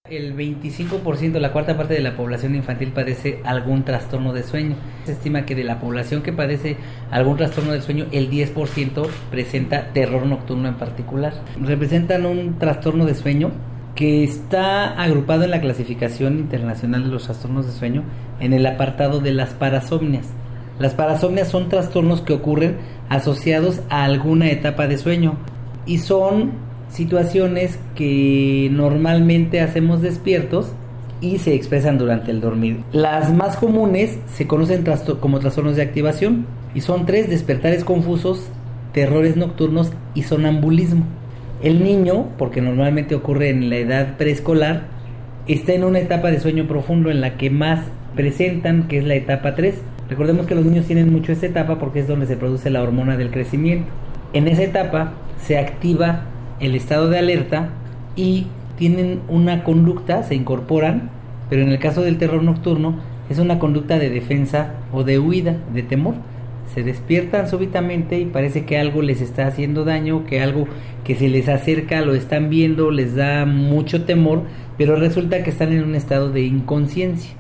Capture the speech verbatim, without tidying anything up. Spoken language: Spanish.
El veinticinco por ciento, la cuarta parte de la población infantil padece algún trastorno de sueño. Se estima que de la población que padece algún trastorno del sueño, el diez por ciento presenta terror nocturno en particular. Representan un trastorno de sueño que está agrupado en la clasificación internacional de los trastornos de sueño en el apartado de las parasomnias. Las parasomnias son trastornos que ocurren asociados a alguna etapa de sueño y son situaciones que normalmente hacemos despiertos y se expresan durante el dormir. Las más comunes se conocen trasto- como trastornos de activación y son tres: despertares confusos, terrores nocturnos y sonambulismo. El niño, porque normalmente ocurre en la edad preescolar, está en una etapa de sueño profundo en la que más presentan, que es la etapa tres. Recordemos que los niños tienen mucho esta etapa porque es donde se produce la hormona del crecimiento. En esa etapa se activa el estado de alerta y tienen una conducta, se incorporan, pero en el caso del terror nocturno es una conducta de defensa o de huida, de temor. Se despiertan súbitamente y parece que algo les está haciendo daño, que algo que se les acerca, lo están viendo, les da mucho temor, pero resulta que están en un estado de inconsciencia.